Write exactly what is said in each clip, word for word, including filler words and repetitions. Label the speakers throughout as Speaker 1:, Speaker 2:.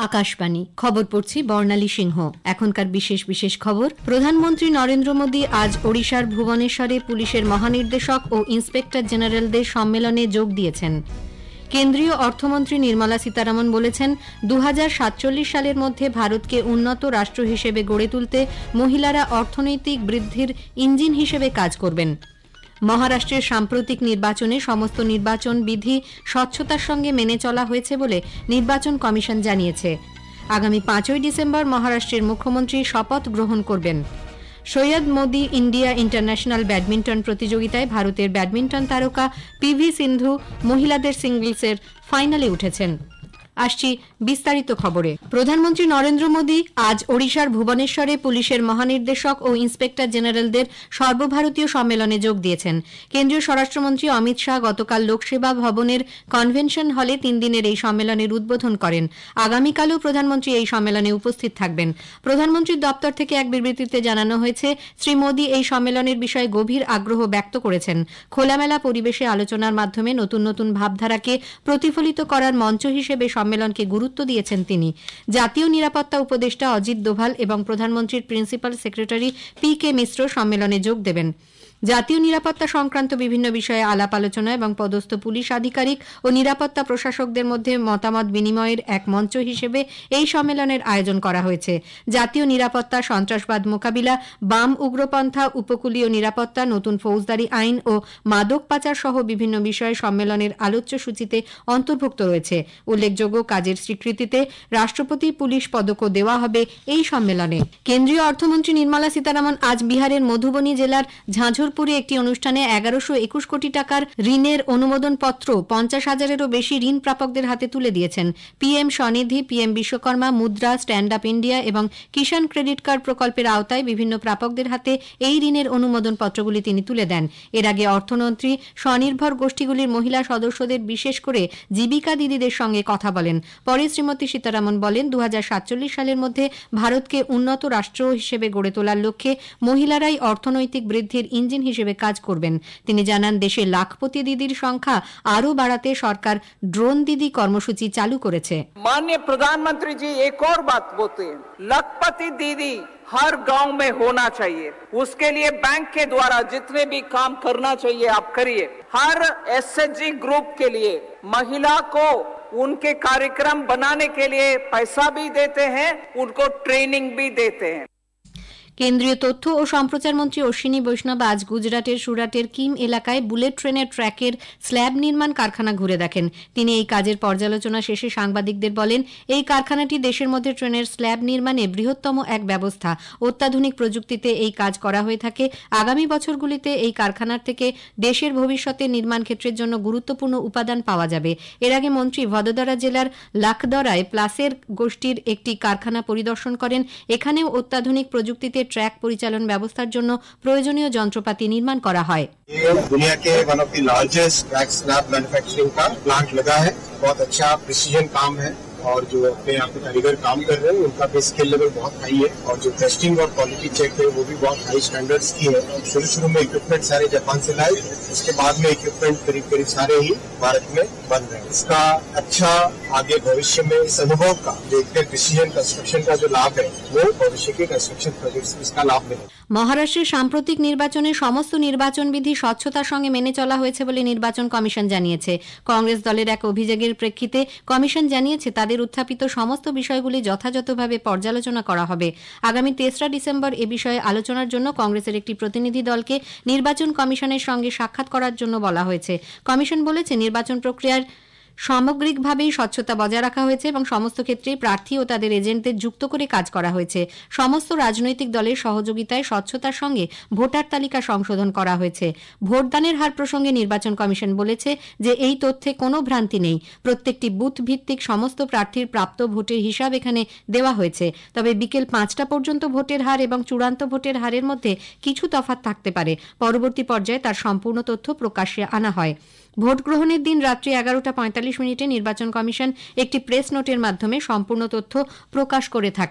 Speaker 1: আকাশবাণী খবর পড়ছি বর্ণালী সিংহ। এখনকার বিশেষ বিশেষ খবর। প্রধানমন্ত্রী নরেন্দ্র মোদী আজ ওড়িশার ভুবনেশ্বরে পুলিশের মহানির্দেশক ও ইন্সপেক্টর জেনারেলদের সম্মেলনে যোগ দিয়েছেন। কেন্দ্রীয় অর্থমন্ত্রী নির্মলা সীতারামন বলেছেন, দু হাজার সাতচল্লিশ সালের মধ্যে ভারতকে উন্নত রাষ্ট্র হিসেবে গড়ে তুলতে মহিলারা অর্থনৈতিক বৃদ্ধির ইঞ্জিন হিসেবে কাজ করবেন। মহারাষ্ট্রের সাম্প্রতিক নির্বাচনে সমস্ত নির্বাচন বিধি স্বচ্ছতার সঙ্গে মেনে চলা হয়েছে বলে নির্বাচন কমিশন জানিয়েছে। আগামী পাঁচই ডিসেম্বর মহারাষ্ট্রের মুখ্যমন্ত্রী শপথ গ্রহণ করবেন। Syed Modi India international badminton প্রতিযোগিতায় ভারতের ব্যাডমিন্টন তারকা পিভি সিন্ধু মহিলাদের সিঙ্গলসের ফাইনালে উঠেছেন। আসছি বিস্তারিত খবরে। প্রধানমন্ত্রী নরেন্দ্র মোদী আজ ওড়িশার ভুবনেশ্বরে পুলিশের মহানির্দেশক ও ইন্সপেক্টর জেনারেলদের সর্বভারতীয় সম্মেলনে যোগ দিয়েছেন। কেন্দ্রীয় স্বরাষ্ট্রমন্ত্রী অমিত শাহ গতকাল লোকসেবা ভবনের কনভেনশন হলে তিন দিনের এই সম্মেলনের উদ্বোধন করেন। আগামীকালও প্রধানমন্ত্রী এই সম্মেলনে উপস্থিত থাকবেন। প্রধানমন্ত্রীর দপ্তর থেকে এক বিবৃতিতে জানানো হয়েছে, শ্রী মোদী এই সম্মেলনের বিষয়ে গভীর আগ্রহ ব্যক্ত করেছেন। খোলামেলা পরিবেশে আলোচনার মাধ্যমে নতুন নতুন ভাবধারাকে প্রতিফলিত করার মঞ্চ হিসেবে সম্মেলনকে গুরুত্ব দিয়েছেন তিনি। জাতীয় নিরাপত্তা উপদেষ্টা অজিত দোভাল এবং প্রধানমন্ত্রীর principal secretary P K Mishra সম্মেলনে যোগ দেবেন। জাতীয় নিরাপত্তা সংক্রান্ত বিভিন্ন বিষয়ে আলাপ আলোচনা এবং পদস্থ পুলিশ আধিকারিক ও নিরাপত্তা প্রশাসকদের মধ্যে মতামত বিনিময়ের এক মঞ্চ হিসেবে এই সম্মেলনের আয়োজন করা হয়েছে। জাতীয় নিরাপত্তা, সন্ত্রাসবাদ মোকাবিলা, বাম উগ্রপন্থা, উপকূলীয় নিরাপত্তা, নতুন ফৌজদারি আইন ও মাদক পাচার সহ বিভিন্ন বিষয়ে সম্মেলনের আলোচ্য সূচিতে অন্তর্ভুক্ত রয়েছে। উল্লেখযোগ্য কাজের স্বীকৃতিতে রাষ্ট্রপতি পুলিশ পদকও দেওয়া হবে এই সম্মেলনে। কেন্দ্রীয় অর্থমন্ত্রী নির্মলা সীতারামন আজ বিহারের মধুবনী জেলার ঝাঁঝর পুরে একটি অনুষ্ঠানে এগারোশো একুশ কোটি টাকার ঋণের অনুমোদন পত্র পঞ্চাশ হাজারেরও বেশি ঋণ প্রাপকদের হাতে তুলে দিয়েছেন। পিএম স্বনিধি, পিএম বিশ্বকর্মা, মুদ্রা, স্ট্যান্ড আপ ইন্ডিয়া এবং কিষাণ ক্রেডিট কার্ড প্রকল্পের আওতায় বিভিন্ন প্রাপকদের হাতে এই ঋণের অনুমোদন পত্রগুলি তিনি তুলে দেন। এর আগে অর্থমন্ত্রী স্বনির্ভর গোষ্ঠীগুলির মহিলা সদস্যদের, বিশেষ করে জীবিকা দিদিদের সঙ্গে কথা বলেন। পরে শ্রীমতী সীতারামন বলেন, দু হাজার সাতচল্লিশ সালের মধ্যে ভারতকে উন্নত রাষ্ট্র হিসেবে গড়ে তোলার লক্ষ্যে মহিলারাই অর্থনৈতিক বৃদ্ধির ইঞ্জিন হিসেবে কাজ করবেন। তিনি জানান, দেশে লাখপতি দিদির সংখ্যা আরও বাড়াতে সরকার ড্রোন দিদি কর্মসূচি চালু করেছে।
Speaker 2: माननीय प्रधानमंत्री जी एक और बात बोलते हैं, लाखपति दीदी हर गांव में होना चाहिए। उसके लिए बैंक के द्वारा जितने भी काम करना चाहिए आप करिए। हर एसएचजी ग्रुप के लिए महिला को उनके कार्यक्रम बनाने के लिए पैसा भी देते हैं, उनको ट्रेनिंग भी देते हैं।
Speaker 1: কেন্দ্রীয় তথ্য ও সম্প্রচার মন্ত্রী অশ্বিনী বৈষ্ণব আজ গুজরাটের সুরাটের কিম এলাকায় বুলেট ট্রেনের ট্র্যাকের স্ল্যাব নির্মাণ কারখানা ঘুরে দেখেন। তিনি এই কাজের পর্যালোচনা শেষে সাংবাদিকদের বলেন, এই কারখানাটি দেশের মধ্যে ট্রেনের স্ল্যাব নির্মাণে বৃহত্তম এক ব্যবস্থা। অত্যাধুনিক প্রযুক্তিতে এই কাজ করা হয়ে থাকে। আগামী বছরগুলিতে এই কারখানার থেকে দেশের ভবিষ্যতের নির্মাণ ক্ষেত্রের জন্য গুরুত্বপূর্ণ উপাদান পাওয়া যাবে। এর আগে মন্ত্রী ভদোদরা জেলার লাখদরায় প্লাসের গোষ্ঠীর একটি কারখানা পরিদর্শন করেন। এখানেও অত্যাধুনিক প্রযুক্তিতে ট্র্যাক পরিচালন ব্যবস্থার জন্য প্রয়োজনীয় যন্ত্রপাতি নির্মাণ করা হয়।
Speaker 3: दुनिया के one of the largest track slab manufacturing का प्लांट लगा है। बहुत अच्छा प्रिसीजन काम है और जो अपने यहाँ पे कारीगर काम कर रहे हैं उनका भी स्किल लेवल बहुत हाई है और जो टेस्टिंग और क्वालिटी चेक है वो भी बहुत हाई स्टैंडर्ड्स की है। शुरू शुरू में इक्विपमेंट सारे जापान से लाए, उसके बाद में इक्विपमेंट करीब करीब सारे ही भारत में बन रहे हैं। इसका अच्छा आगे भविष्य में इस अनुभव का जो प्रिसीजन कंस्ट्रक्शन का जो लाभ है वो भविष्य के कंस्ट्रक्शन प्रोजेक्ट्स में इसका लाभ मिले।
Speaker 1: মহারাষ্ট্রের সাম্প্রতিক নির্বাচনে সমস্ত নির্বাচন বিধি স্বচ্ছতার সঙ্গে মেনে চলা হয়েছে বলে নির্বাচন কমিশন জানিয়েছে। কংগ্রেস দলের এক অভিযোগের প্রেক্ষিতে কমিশন জানিয়েছে, তাদের উত্থাপিত সমস্ত বিষয়গুলি যথাযথভাবে পর্যালোচনা করা হবে। আগামী তেসরা ডিসেম্বর এ বিষয়ে আলোচনার জন্য কংগ্রেসের একটি প্রতিনিধি দলকে নির্বাচন কমিশনের সঙ্গে সাক্ষাৎ করার জন্য বলা হয়েছে। কমিশন বলেছে, নির্বাচন প্রক্রিয়ার সামগ্রিকভাবেই স্বচ্ছতা বজায় রাখা হয়েছে এবং সমস্ত ক্ষেত্রে প্রার্থী ও তাদের এজেন্টদের যুক্ত করে কাজ করা হয়েছে। সমস্ত রাজনৈতিক দলের সহযোগিতায় স্বচ্ছতার সঙ্গে ভোটার তালিকা সংশোধন করা হয়েছে। ভোটদানের হার প্রসঙ্গে নির্বাচন কমিশন বলেছে যে এই তথ্যে কোনো ভ্রান্তি নেই। প্রত্যেকটি বুথ ভিত্তিক সমস্ত প্রার্থীর প্রাপ্ত ভোটের হিসাব এখানে দেওয়া হয়েছে। তবে বিকেল পাঁচটা পর্যন্ত ভোটের হার এবং চূড়ান্ত ভোটের হারের মধ্যে কিছু তফাৎ থাকতে পারে। পরবর্তী পর্যায়ে তার সম্পূর্ণ তথ্য প্রকাশ্যে আনা হয়। ভোট গ্রহণের দিন রাত্রি এগারোটা পঁয়তাল্লিশ মিনিটে নির্বাচন কমিশন একটি প্রেস নোটের মাধ্যমে সম্পূর্ণ তথ্য প্রকাশ করে থাকে।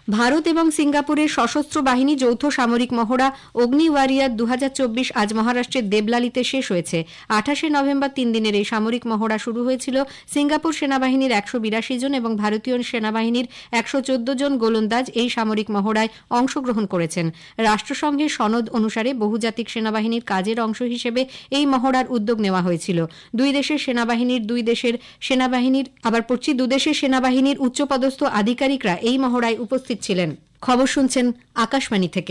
Speaker 1: ভারত এবং সিঙ্গাপুরের সশস্ত্র বাহিনী যৌথ সামরিক মহড়া অগ্নি ওয়ারিয়ার দু হাজার চব্বিশ আজ মহারাষ্ট্রের দেবলালিতে শেষ হয়েছে। আঠাশে নভেম্বর তিন দিনের এই সামরিক মহড়া শুরু হয়েছিল সিঙ্গাপুর সেনাবাহিনীর একশো বিরাশি জন এবং ভারতীয় সেনাবাহিনীর একশো চোদ্দ জন গোলন্দাজ এই সামরিক মহড়ায় অংশগ্রহণ করেছেন। রাষ্ট্রসংঘের সনদ অনুসারে বহুজাতিক সেনাবাহিনীর কাজের অংশ হিসেবে এই মহড়ার উদ্যোগ নেওয়া হয়েছিল। দুই দেশের সেনাবাহিনীর দুই দেশের সেনাবাহিনীর আবার পড়ছি দু দেশের সেনাবাহিনীর উচ্চপদস্থ আধিকারিকরা এই মহড়ায় উপস্থিত ছিলেন। খবর শুনছেন আকাশবাণী থেকে।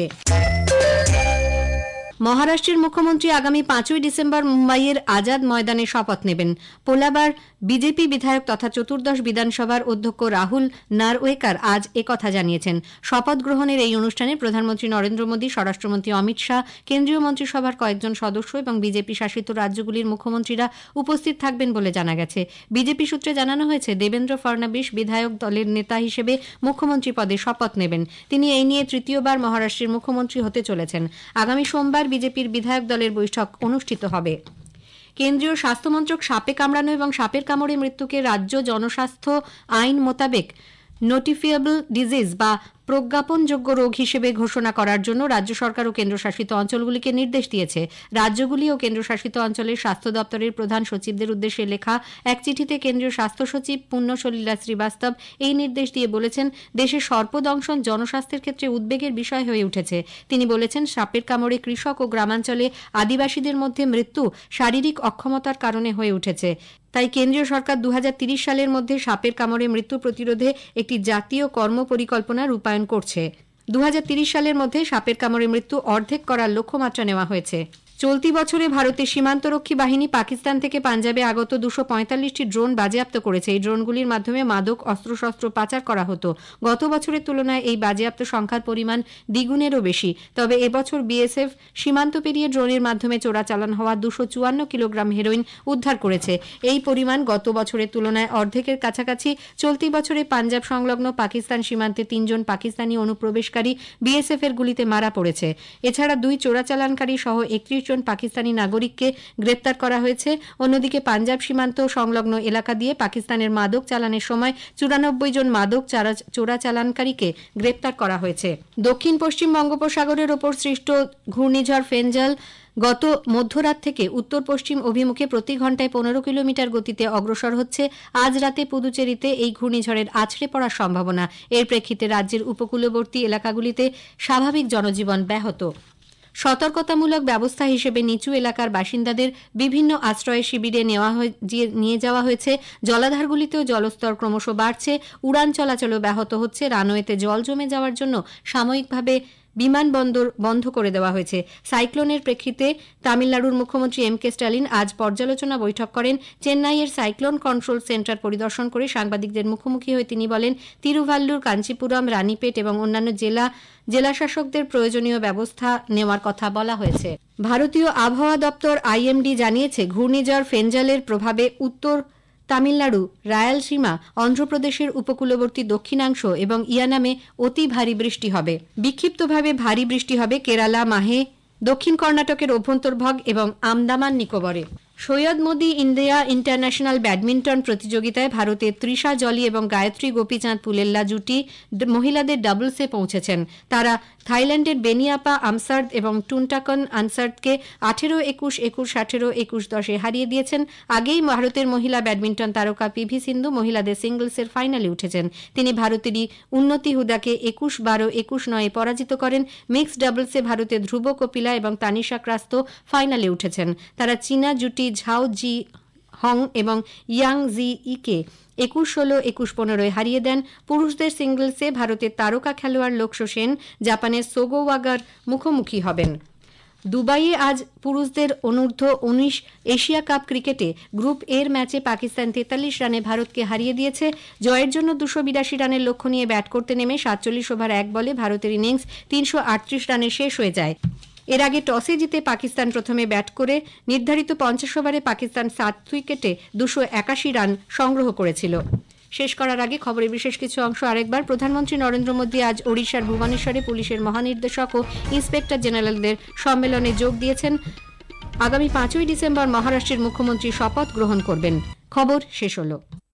Speaker 1: মহারাষ্ট্রের মুখ্যমন্ত্রী আগামী পাঁচই ডিসেম্বর মুম্বাইয়ের আজাদ ময়দানে শপথ নেবেন। পোলাবার বিজেপি বিধায়ক তথা চতুর্দশ বিধানসভার অধ্যক্ষ রাহুল নারওয়েকার আজ একথা জানিয়েছেন। শপথ গ্রহণের এই অনুষ্ঠানে প্রধানমন্ত্রী নরেন্দ্র মোদী, স্বরাষ্ট্রমন্ত্রী অমিত শাহ, কেন্দ্রীয় মন্ত্রিসভার কয়েকজন সদস্য এবং বিজেপি শাসিত রাজ্যগুলির মুখ্যমন্ত্রীরা উপস্থিত থাকবেন বলে জানা গেছে। বিজেপি সূত্রে জানানো হয়েছে, দেবেন্দ্র ফডনবিস বিধায়ক দলের নেতা হিসেবে মুখ্যমন্ত্রী পদে শপথ নেবেন। তিনি এই নিয়ে তৃতীয়বার মহারাষ্ট্রের মুখ্যমন্ত্রী হতে চলেছেন। আগামী সোমবার বিজেপির বিধায়ক দলের বৈঠক অনুষ্ঠিত হবে। কেন্দ্রীয় স্বাস্থ্যমন্ত্রক সাপে কামড়ানো এবং সাপের কামড়ে মৃত্যুকে রাজ্য জনস্বাস্থ্য আইন মোতাবেক নোটিফিয়েবল ডিজিজ বা প্রজ্ঞাপনযোগ্য রোগ হিসেবে ঘোষণা করার জন্য রাজ্য সরকার ও কেন্দ্রশাসিত অঞ্চলগুলিকে নির্দেশ দিয়েছে। রাজ্যগুলি ও কেন্দ্রশাসিত অঞ্চলের স্বাস্থ্য দপ্তরের প্রধান সচিবদের উদ্দেশ্যে লেখা এক চিঠিতে কেন্দ্রীয় স্বাস্থ্য সচিব পুণ্য সলিলা শ্রীবাস্তব এই নির্দেশ দিয়ে বলেছেন, দেশের সর্পদংশন জনস্বাস্থ্যের ক্ষেত্রে উদ্বেগের বিষয় হয়ে উঠেছে। তিনি বলেছেন, সাপের কামড়ে কৃষক ও গ্রামাঞ্চলে আদিবাসীদের মধ্যে মৃত্যু শারীরিক অক্ষমতার কারণে হয়ে উঠেছে। তাই কেন্দ্রীয় সরকার দু হাজার তিরিশ সালের মধ্যে সাপের কামড়ে মৃত্যু প্রতিরোধে একটি জাতীয় কর্ম পরিকল্পনা রূপায়ণ করছে। দু হাজার তিরিশ সালের মধ্যে সাপের কামড়ে মৃত্যু অর্ধেক করার লক্ষ্যমাত্রা নেওয়া হয়েছে। চলতি বছরে ভারতের সীমান্তরক্ষী বাহিনী পাকিস্তান থেকে পাঞ্জাবে আগত দুশো পঁয়তাল্লিশটি ড্রোন বাজেয়াপ্ত করেছে। এই ড্রোনগুলির মাধ্যমে মাদক অস্ত্রশস্ত্র পাচার করা হতো। গত বছরের তুলনায় এই বাজেয়াপ্ত সংখ্যার পরিমাণ দ্বিগুণেরও বেশি। তবে এবছর বিএসএফ সীমান্ত পেরিয়ে ড্রোনের মাধ্যমে চোরাচালান হওয়া দুশো চুয়ান্ন কিলোগ্রাম হেরোইন উদ্ধার করেছে। এই পরিমাণ গত বছরের তুলনায় অর্ধেকের কাছাকাছি। চলতি বছরে পাঞ্জাব সংলগ্ন পাকিস্তান সীমান্তে তিনজন পাকিস্তানি অনুপ্রবেশকারী বিএসএফ এর গুলিতে মারা পড়েছে। এছাড়া দুই চোরাচালানকারী সহ একত্রিশ জন পাকিস্তানি নাগরিককে গ্রেপ্তার করা হয়েছে। অন্যদিকে পাঞ্জাব সীমান্ত সংলগ্ন এলাকা দিয়ে পাকিস্তানের মাদক চালানের সময় চুরানব্বই জন মাদক চোরাচালানকারীকে গ্রেপ্তার করা হয়েছে। দক্ষিণ পশ্চিম বঙ্গোপসাগরের ওপর সৃষ্ট ঘূর্ণিঝড় ফেঞ্জাল গত মধ্যরাত থেকে উত্তর পশ্চিম অভিমুখে প্রতি ঘন্টায় পনেরো কিলোমিটার গতিতে অগ্রসর হচ্ছে। আজ রাতে পুদুচেরিতে এই ঘূর্ণিঝড়ের আছড়ে পড়ার সম্ভাবনা। এর প্রেক্ষিতে রাজ্যের উপকূলবর্তী এলাকাগুলিতে স্বাভাবিক জনজীবন ব্যাহত। সতর্কতামূলক ব্যবস্থা হিসেবে নিচু এলাকার বাসিন্দাদের বিভিন্ন আশ্রয় শিবিরে নেওয়া নিয়ে যাওয়া হয়েছে। জলাধারগুলিতেও জলস্তর ক্রমশ বাড়ছে। উড়ান চলাচলও ব্যাহত হচ্ছে। রানওয়েতে জল জমে যাওয়ার জন্য সাময়িকভাবে বিমানবন্দর বন্ধ করে দেওয়া হয়েছে। সাইক্লোনের প্রেক্ষিতে তামিলনাড়ুর মুখ্যমন্ত্রী এম কে স্ট্যালিন আজ পর্যালোচনা বৈঠক করেন। চেন্নাইয়ের সাইক্লোন কন্ট্রোল সেন্টার পরিদর্শন করে সাংবাদিকদের মুখোমুখি হয়ে তিনি বলেন, তিরুভাল্লুর, কাঞ্চিপুরম, রানীপেট এবং অন্যান্য জেলা জেলাশাসকদের প্রয়োজনীয় ব্যবস্থা নেওয়ার কথা বলা হয়েছে। ভারতীয় আবহাওয়া দপ্তর আইএমডি জানিয়েছে, ঘূর্ণিঝড় ফেঞ্জালের প্রভাবে উত্তর তামিলনাড়ু, রায়ালসীমা, অন্ধ্রপ্রদেশের উপকূলবর্তী দক্ষিণাংশ এবং ইয়ানামে অতি ভারী বৃষ্টি হবে। বিক্ষিপ্তভাবে ভারী বৃষ্টি হবে কেরালা, মাহে, দক্ষিণ কর্ণাটকের অভ্যন্তরভাগ এবং আন্দামান নিকোবরে। Syed Modi India international badminton প্রতিযোগিতায় ভারতের তৃষা জলি এবং গায়ত্রী গোপীচাঁদ পুলেল্লা জুটি মহিলাদের ডাবলসে পৌঁছেছেন। তারা থাইল্যান্ডের বেনিয়াপা আমসার্দ এবং টুনটাকন আনসার্দকে আঠেরো একুশ, একুশ আঠেরো, একুশ দশে হারিয়ে দিয়েছেন। আগেই ভারতের মহিলা ব্যাডমিন্টন তারকা পিভি সিন্ধু মহিলাদের সিঙ্গলসের ফাইনালে উঠেছেন। তিনি ভারতেরই উন্নতি হুদাকে একুশ বারো, একুশ নয়ে পরাজিত করেন। মিক্সড ডাবলসে ভারতের ধ্রুব কপিলা এবং তানিশা ক্রাস্ত ফাইনালে উঠেছেন। তারা চীনা জুটি ঝাও জি হং এবং ইয়াং জি ইকে একুশ ষোলো, একুশ পনেরোয় হারিয়ে দেন। পুরুষদের সিঙ্গলসে ভারতের তারকা খেলোয়াড় লক্ষ্য সেন জাপানের সোগো ওয়াগার মুখোমুখি হবেন। দুবাইয়ে আজ পুরুষদের অনূর্ধ্ব উনিশ এশিয়া কাপ ক্রিকেটে গ্রুপ এর ম্যাচে পাকিস্তান তেতাল্লিশ রানে ভারতকে হারিয়ে দিয়েছে। জয়ের জন্য দুশো বিরাশি রানের লক্ষ্য নিয়ে ব্যাট করতে নেমে সাতচল্লিশ ওভার এক বলে ভারতের ইনিংস তিনশো আটত্রিশ রানে শেষ হয়ে যায়। এর আগে টসে জিতে পাকিস্তান প্রথমে ব্যাট করে নির্ধারিত পঞ্চাশ ওভারে পাকিস্তান সাত উইকেটে দুশো একাশি রান সংগ্রহ করেছিল। শেষ করার আগে খবরের বিশেষ কিছু অংশ আরেকবার। প্রধানমন্ত্রী নরেন্দ্র মোদী আজ ওড়িশার ভুবনেশ্বরে পুলিশের মহানির্দেশক ও ইন্সপেক্টর জেনারেলদের সম্মেলনে যোগ দিয়েছেন। আগামী পাঁচই ডিসেম্বর মহারাষ্ট্রের মুখ্যমন্ত্রী শপথ গ্রহণ করবেন। খবর শেষ হল।